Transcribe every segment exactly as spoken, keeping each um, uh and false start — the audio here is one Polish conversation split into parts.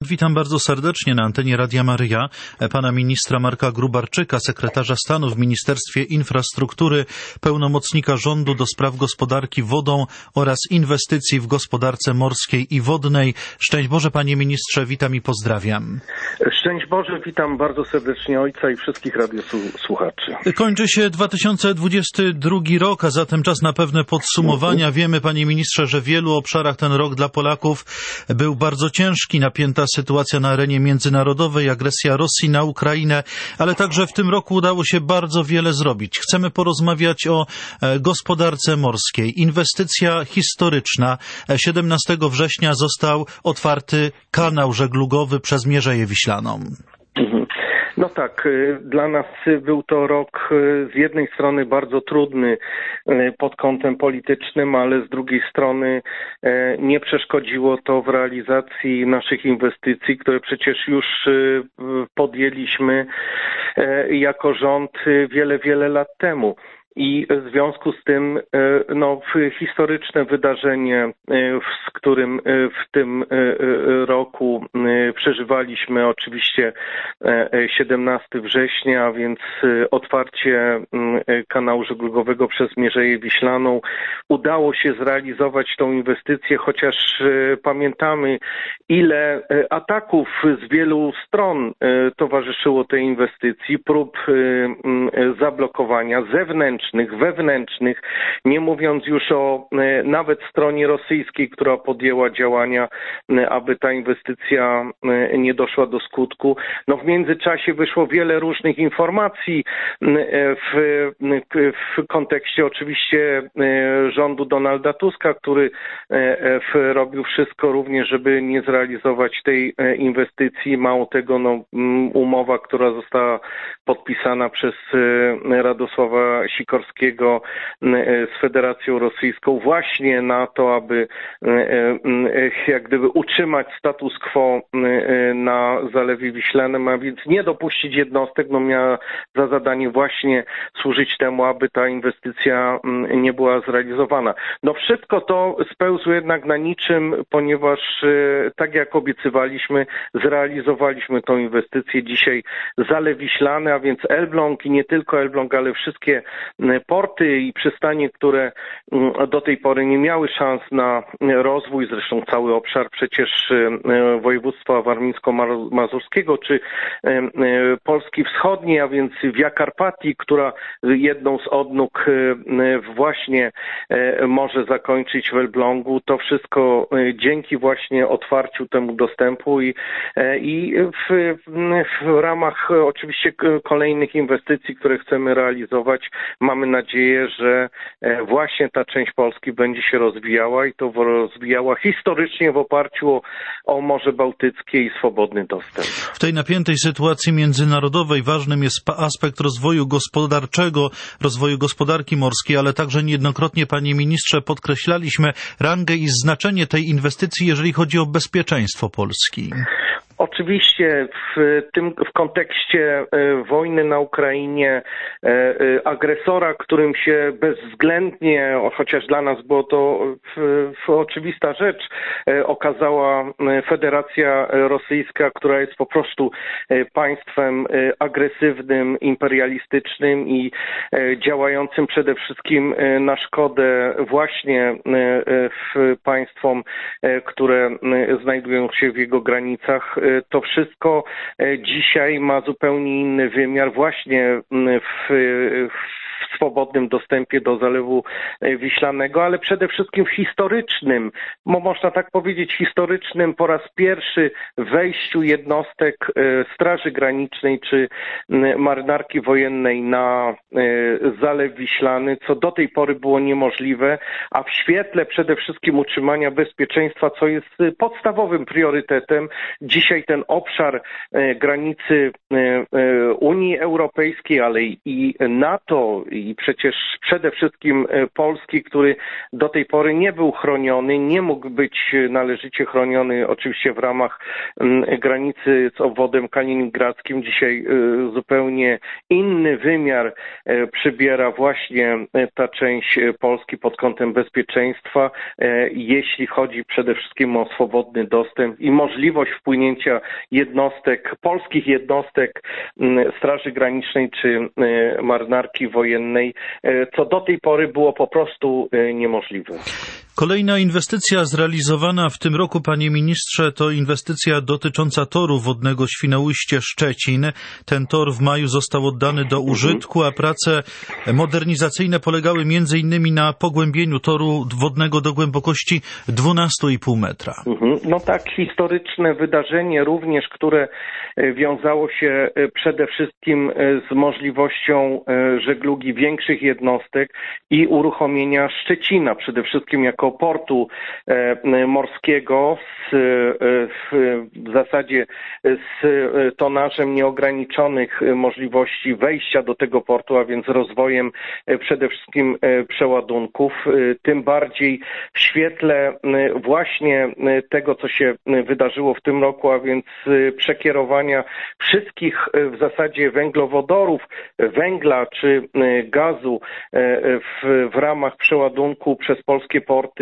Witam bardzo serdecznie na antenie Radia Maryja pana ministra Marka Gróbarczyka, sekretarza stanu w Ministerstwie Infrastruktury, pełnomocnika rządu do spraw gospodarki wodą oraz inwestycji w gospodarce morskiej i wodnej. Szczęść Boże, panie ministrze, witam i pozdrawiam. Szczęść Boże, witam bardzo serdecznie ojca i wszystkich radiosłuchaczy. Kończy się dwa tysiące dwudziesty drugi rok, a zatem czas na pewne podsumowania. Wiemy, panie ministrze, że w wielu obszarach ten rok dla Polaków był bardzo ciężki, napięta sytuacja na arenie międzynarodowej, agresja Rosji na Ukrainę, ale także w tym roku udało się bardzo wiele zrobić. Chcemy porozmawiać o gospodarce morskiej. Inwestycja historyczna. siedemnastego września został otwarty kanał żeglugowy przez Mierzeję Wiślaną. No tak, dla nas był to rok z jednej strony bardzo trudny pod kątem politycznym, ale z drugiej strony nie przeszkodziło to w realizacji naszych inwestycji, które przecież już podjęliśmy jako rząd wiele, wiele lat temu. I w związku z tym no, historyczne wydarzenie, z którym w tym roku przeżywaliśmy, oczywiście siedemnastego września, a więc otwarcie kanału żeglugowego przez Mierzeję Wiślaną. Udało się zrealizować tą inwestycję, chociaż pamiętamy, ile ataków z wielu stron towarzyszyło tej inwestycji, prób zablokowania zewnętrznych, wewnętrznych, nie mówiąc już o nawet stronie rosyjskiej, która podjęła działania, aby ta inwestycja nie doszła do skutku. No w międzyczasie wyszło wiele różnych informacji w, w kontekście oczywiście rządu Donalda Tuska, który robił wszystko również, żeby nie zrealizować tej inwestycji. Mało tego, no, umowa, która została podpisana przez Radosława Sikorskiego z Federacją Rosyjską właśnie na to, aby jak gdyby utrzymać status quo na Zalewie Wiślanym, a więc nie dopuścić jednostek, no miała za zadanie właśnie służyć temu, aby ta inwestycja nie była zrealizowana. No wszystko to spełzło jednak na niczym, ponieważ tak jak obiecywaliśmy, zrealizowaliśmy tą inwestycję. Dzisiaj Zalew Wiślany, a więc Elbląg i nie tylko Elbląg, ale wszystkie porty i przystanie, które do tej pory nie miały szans na rozwój, zresztą cały obszar przecież województwa warmińsko-mazurskiego czy Polski Wschodniej, a więc Via Carpatii, która jedną z odnóg właśnie może zakończyć w Elblągu. To wszystko dzięki właśnie otwarciu temu dostępu i, i w, w ramach oczywiście kolejnych inwestycji, które chcemy realizować, mamy nadzieję, że właśnie ta część Polski będzie się rozwijała i to rozwijała historycznie w oparciu o, o Morze Bałtyckie i swobodny dostęp. W tej napiętej sytuacji międzynarodowej ważnym jest aspekt rozwoju gospodarczego, rozwoju gospodarki morskiej, ale także niejednokrotnie, panie ministrze, podkreślaliśmy rangę i znaczenie tej inwestycji, jeżeli chodzi o bezpieczeństwo Polski. Oczywiście w tym w kontekście wojny na Ukrainie, agresora, którym się bezwzględnie, chociaż dla nas było to w, w oczywista rzecz, okazała Federacja Rosyjska, która jest po prostu państwem agresywnym, imperialistycznym i działającym przede wszystkim na szkodę właśnie w państwom, które znajdują się w jego granicach. To wszystko dzisiaj ma zupełnie inny wymiar właśnie w, w swobodnym dostępie do Zalewu Wiślanego, ale przede wszystkim w historycznym, bo można tak powiedzieć historycznym, po raz pierwszy wejściu jednostek Straży Granicznej czy Marynarki Wojennej na Zalew Wiślany, co do tej pory było niemożliwe, a w świetle przede wszystkim utrzymania bezpieczeństwa, co jest podstawowym priorytetem. Dzisiaj ten obszar granicy Unii Europejskiej, ale i NATO i przecież przede wszystkim polski, który do tej pory nie był chroniony, nie mógł być należycie chroniony oczywiście w ramach granicy z obwodem kaliningradzkim. Dzisiaj zupełnie inny wymiar przybiera właśnie ta część Polski pod kątem bezpieczeństwa, jeśli chodzi przede wszystkim o swobodny dostęp i możliwość wpłynięcia jednostek, polskich jednostek Straży Granicznej czy Marynarki Wojennej, co do tej pory było po prostu niemożliwe. Kolejna inwestycja zrealizowana w tym roku, panie ministrze, to inwestycja dotycząca toru wodnego Świnoujście-Szczecin. Ten tor w maju został oddany do użytku, a prace modernizacyjne polegały między innymi na pogłębieniu toru wodnego do głębokości dwanaście i pół metra. No tak, historyczne wydarzenie również, które wiązało się przede wszystkim z możliwością żeglugi większych jednostek i uruchomienia Szczecina, przede wszystkim jako portu morskiego z, w zasadzie z tonażem nieograniczonych możliwości wejścia do tego portu, a więc rozwojem przede wszystkim przeładunków. Tym bardziej w świetle właśnie tego, co się wydarzyło w tym roku, a więc przekierowania wszystkich w zasadzie węglowodorów, węgla czy gazu w, w ramach przeładunku przez polskie porty.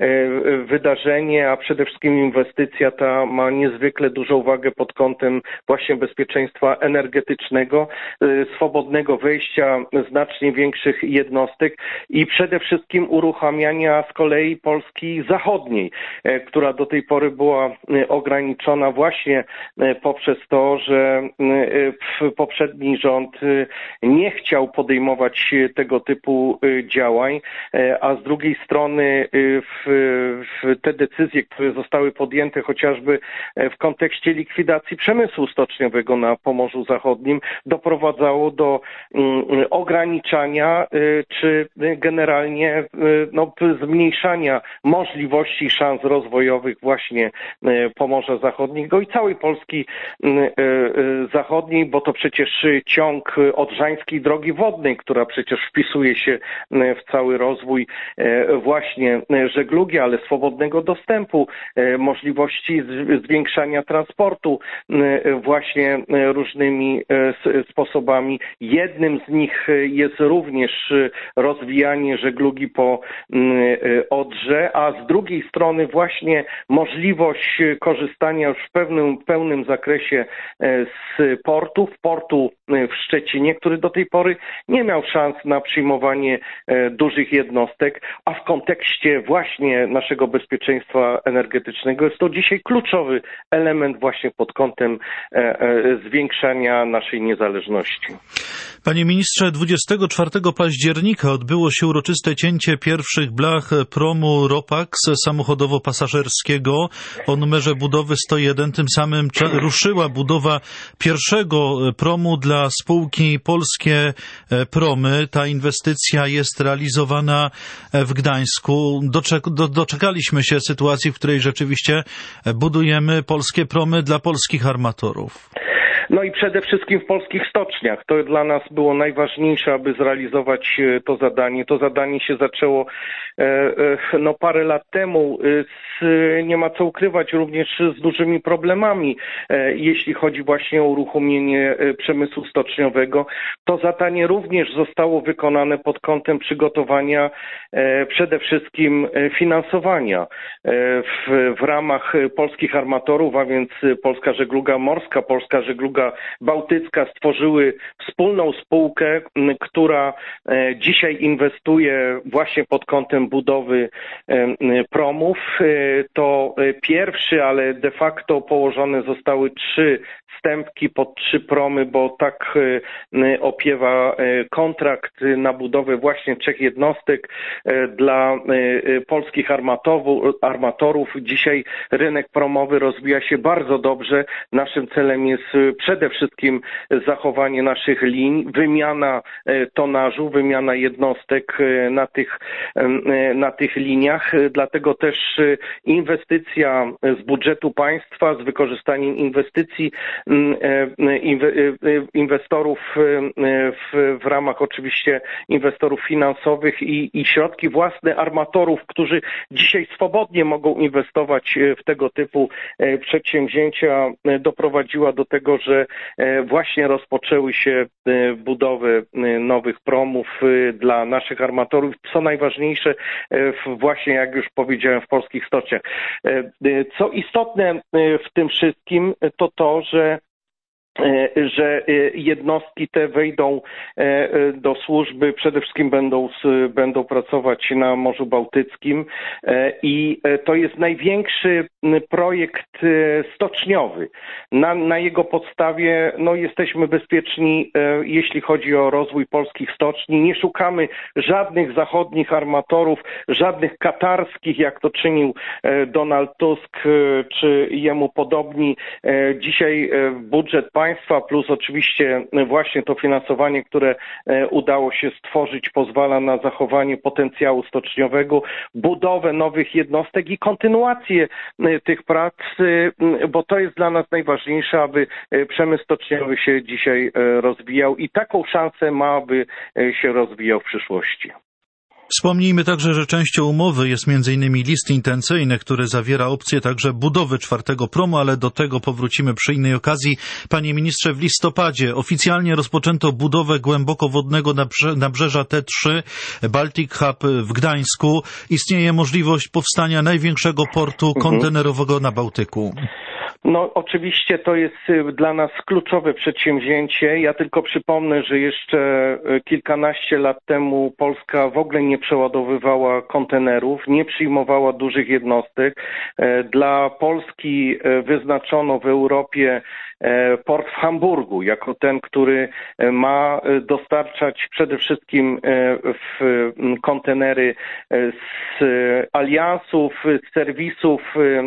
Wydarzenie, a przede wszystkim inwestycja ta ma niezwykle dużą wagę pod kątem właśnie bezpieczeństwa energetycznego, swobodnego wejścia znacznie większych jednostek i przede wszystkim uruchamiania z kolei Polski zachodniej, która do tej pory była ograniczona właśnie poprzez to, że poprzedni rząd nie chciał podejmować tego typu działań, a z drugiej strony w, w te decyzje, które zostały podjęte chociażby w kontekście likwidacji przemysłu stoczniowego na Pomorzu Zachodnim, doprowadzało do um, ograniczania y, czy generalnie y, no, zmniejszania możliwości i szans rozwojowych właśnie y, Pomorza Zachodniego i całej Polski y, y, Zachodniej, bo to przecież ciąg Odrzańskiej Drogi Wodnej, która przecież wpisuje się w cały rozwój y, właśnie żeglugi, ale swobodnego dostępu, możliwości zwiększania transportu właśnie różnymi sposobami. Jednym z nich jest również rozwijanie żeglugi po Odrze, a z drugiej strony właśnie możliwość korzystania już w pewnym, pełnym zakresie z portów, portu w Szczecinie, który do tej pory nie miał szans na przyjmowanie dużych jednostek, a w kontekście właśnie naszego bezpieczeństwa energetycznego jest to dzisiaj kluczowy element właśnie pod kątem zwiększania naszej niezależności. Panie ministrze, dwudziestego czwartego października odbyło się uroczyste cięcie pierwszych blach promu Ropax samochodowo-pasażerskiego o numerze budowy sto jeden. Tym samym ruszyła budowa pierwszego promu dla spółki Polskie Promy. Ta inwestycja jest realizowana w Gdańsku. Doczekaliśmy się sytuacji, w której rzeczywiście budujemy polskie promy dla polskich armatorów. No i przede wszystkim w polskich stoczniach. To dla nas było najważniejsze, aby zrealizować to zadanie. To zadanie się zaczęło no parę lat temu. Nie ma co ukrywać, również z dużymi problemami, jeśli chodzi właśnie o uruchomienie przemysłu stoczniowego. To zadanie również zostało wykonane pod kątem przygotowania przede wszystkim finansowania w, w ramach polskich armatorów, a więc Polska Żegluga Morska, Polska Żegluga Bałtycka stworzyły wspólną spółkę, która dzisiaj inwestuje właśnie pod kątem budowy promów. To pierwszy, ale de facto położone zostały trzy wstępki pod trzy promy, bo tak opiewa kontrakt na budowę właśnie trzech jednostek dla polskich armatorów. Dzisiaj rynek promowy rozwija się bardzo dobrze. Naszym celem jest przede przede wszystkim zachowanie naszych linii, wymiana tonażu, wymiana jednostek na tych, na tych liniach, dlatego też inwestycja z budżetu państwa z wykorzystaniem inwestycji inwestorów w, w ramach oczywiście inwestorów finansowych i, i środki własne armatorów, którzy dzisiaj swobodnie mogą inwestować w tego typu przedsięwzięcia, doprowadziła do tego, że właśnie rozpoczęły się budowy nowych promów dla naszych armatorów, co najważniejsze właśnie, jak już powiedziałem, w polskich stoczniach. Co istotne w tym wszystkim, to to, że że jednostki te wejdą do służby, przede wszystkim będą, będą pracować na Morzu Bałtyckim i to jest największy projekt stoczniowy. Na, na jego podstawie no, jesteśmy bezpieczni, jeśli chodzi o rozwój polskich stoczni. Nie szukamy żadnych zachodnich armatorów, żadnych katarskich, jak to czynił Donald Tusk czy jemu podobni. Dzisiaj budżet państwa państwa, plus oczywiście właśnie to finansowanie, które udało się stworzyć, pozwala na zachowanie potencjału stoczniowego, budowę nowych jednostek i kontynuację tych prac, bo to jest dla nas najważniejsze, aby przemysł stoczniowy się dzisiaj rozwijał i taką szansę ma, aby się rozwijał w przyszłości. Wspomnijmy także, że częścią umowy jest między innymi list intencyjny, który zawiera opcję także budowy czwartego promu, ale do tego powrócimy przy innej okazji. Panie ministrze, w listopadzie oficjalnie rozpoczęto budowę głębokowodnego nabrzeża T trzy Baltic Hub w Gdańsku. Istnieje możliwość powstania największego portu kontenerowego na Bałtyku. No oczywiście to jest dla nas kluczowe przedsięwzięcie. Ja tylko przypomnę, że jeszcze kilkanaście lat temu Polska w ogóle nie przeładowywała kontenerów, nie przyjmowała dużych jednostek. Dla Polski wyznaczono w Europie port w Hamburgu jako ten, który ma dostarczać przede wszystkim w kontenery z aliansów, z serwisów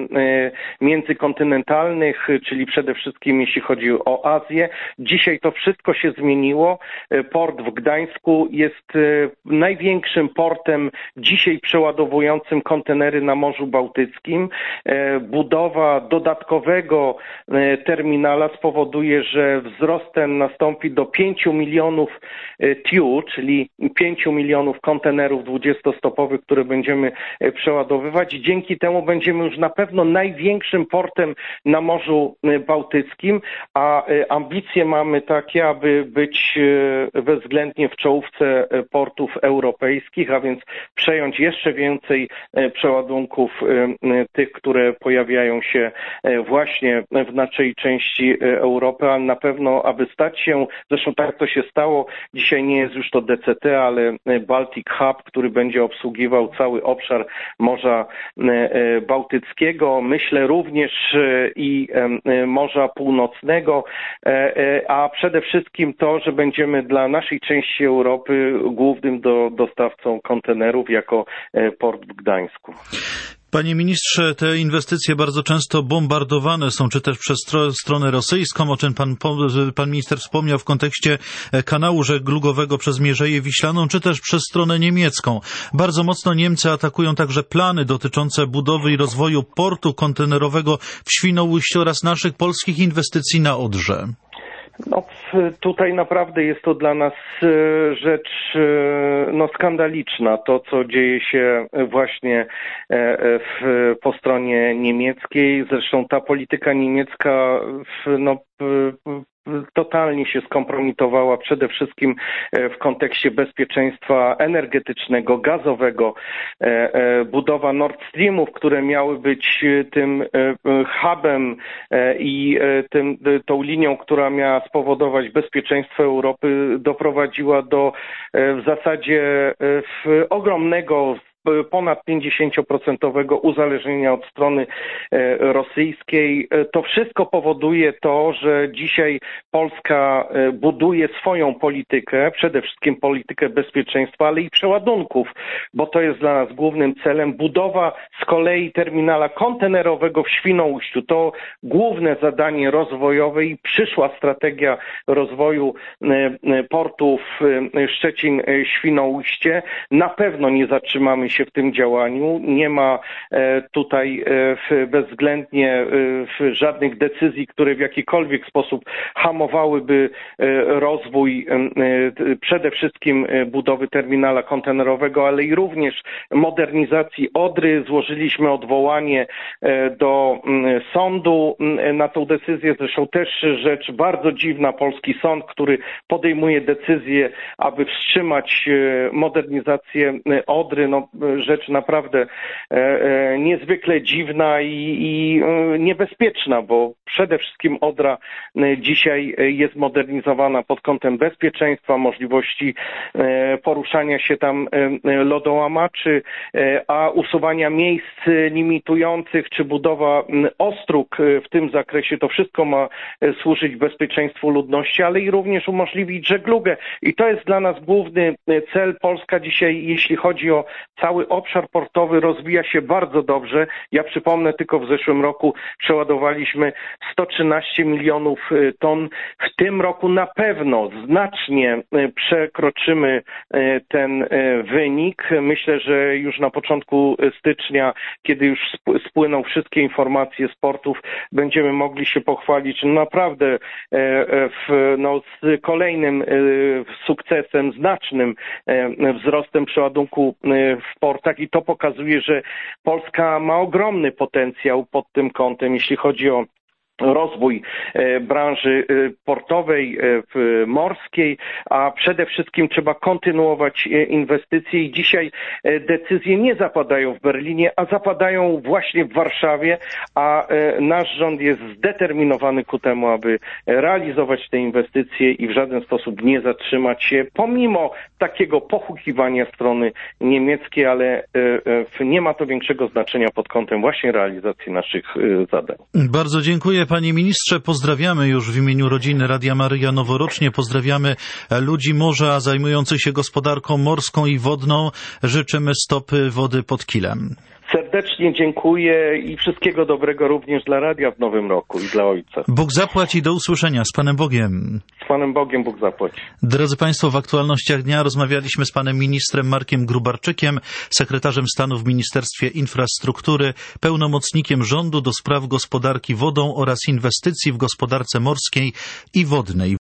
międzykontynentalnych, czyli przede wszystkim jeśli chodzi o Azję. Dzisiaj to wszystko się zmieniło. Port w Gdańsku jest największym portem dzisiaj przeładowującym kontenery na Morzu Bałtyckim. Budowa dodatkowego terminala spowoduje, że wzrost ten nastąpi do pięciu milionów T E U, czyli pięciu milionów kontenerów dwudziestostopowych, które będziemy przeładowywać. Dzięki temu będziemy już na pewno największym portem na Morzu Bałtyckim, a ambicje mamy takie, aby być bezwzględnie w czołówce portów europejskich, a więc przejąć jeszcze więcej przeładunków tych, które pojawiają się właśnie w naszej części Europy, a na pewno, aby stać się, zresztą tak to się stało, dzisiaj nie jest już to D C T, ale Baltic Hub, który będzie obsługiwał cały obszar Morza Bałtyckiego, myślę również i Morza Północnego, a przede wszystkim to, że będziemy dla naszej części Europy głównym do, dostawcą kontenerów jako port w Gdańsku. Panie ministrze, te inwestycje bardzo często bombardowane są, czy też przez stronę rosyjską, o czym pan, pan minister wspomniał w kontekście kanału żeglugowego przez Mierzeję Wiślaną, czy też przez stronę niemiecką. Bardzo mocno Niemcy atakują także plany dotyczące budowy i rozwoju portu kontenerowego w Świnoujściu oraz naszych polskich inwestycji na Odrze. No, tutaj naprawdę jest to dla nas rzecz no, skandaliczna, to co dzieje się właśnie w, po stronie niemieckiej. Zresztą ta polityka niemiecka no, totalnie się skompromitowała przede wszystkim w kontekście bezpieczeństwa energetycznego, gazowego. Budowa Nord Streamów, które miały być tym hubem i tym, tą linią, która miała spowodować bezpieczeństwo Europy, doprowadziła do w zasadzie ogromnego ponad pięćdziesięcioprocentowego uzależnienia od strony rosyjskiej. To wszystko powoduje to, że dzisiaj Polska buduje swoją politykę, przede wszystkim politykę bezpieczeństwa, ale i przeładunków, bo to jest dla nas głównym celem. Budowa z kolei terminala kontenerowego w Świnoujściu to główne zadanie rozwojowe i przyszła strategia rozwoju portów Szczecin-Świnoujście. Na pewno nie zatrzymamy się w tym działaniu. Nie ma tutaj bezwzględnie żadnych decyzji, które w jakikolwiek sposób hamowałyby rozwój przede wszystkim budowy terminala kontenerowego, ale i również modernizacji Odry. Złożyliśmy odwołanie do sądu na tą decyzję. Zresztą też rzecz bardzo dziwna, polski sąd, który podejmuje decyzję, aby wstrzymać modernizację Odry. No, rzecz naprawdę niezwykle dziwna i, i niebezpieczna, bo przede wszystkim Odra dzisiaj jest modernizowana pod kątem bezpieczeństwa, możliwości poruszania się tam lodołamaczy, a usuwania miejsc limitujących czy budowa ostróg w tym zakresie, to wszystko ma służyć bezpieczeństwu ludności, ale i również umożliwić żeglugę. I to jest dla nas główny cel. Polska dzisiaj, jeśli chodzi o cały obszar portowy, rozwija się bardzo dobrze. Ja przypomnę, tylko w zeszłym roku przeładowaliśmy sto trzynaście milionów ton. W tym roku na pewno znacznie przekroczymy ten wynik. Myślę, że już na początku stycznia, kiedy już spłyną wszystkie informacje z portów, będziemy mogli się pochwalić naprawdę w, no, z kolejnym sukcesem, znacznym wzrostem przeładunku w portach i to pokazuje, że Polska ma ogromny potencjał pod tym kątem, jeśli chodzi o rozwój branży portowej, morskiej, a przede wszystkim trzeba kontynuować inwestycje i dzisiaj decyzje nie zapadają w Berlinie, a zapadają właśnie w Warszawie, a nasz rząd jest zdeterminowany ku temu, aby realizować te inwestycje i w żaden sposób nie zatrzymać się, pomimo takiego pochukiwania strony niemieckiej, ale nie ma to większego znaczenia pod kątem właśnie realizacji naszych zadań. Bardzo dziękuję. Panie ministrze, pozdrawiamy już w imieniu rodziny Radia Maryja noworocznie. Pozdrawiamy ludzi morza zajmujących się gospodarką morską i wodną. Życzymy stopy wody pod kilem. Serdecznie dziękuję i wszystkiego dobrego również dla radia w nowym roku i dla ojca. Bóg zapłać i do usłyszenia. Z Panem Bogiem. Z Panem Bogiem Bóg zapłać. Drodzy Państwo, w aktualnościach dnia rozmawialiśmy z Panem Ministrem Markiem Grubarczykiem, sekretarzem stanu w Ministerstwie Infrastruktury, pełnomocnikiem rządu do spraw gospodarki wodą oraz inwestycji w gospodarce morskiej i wodnej.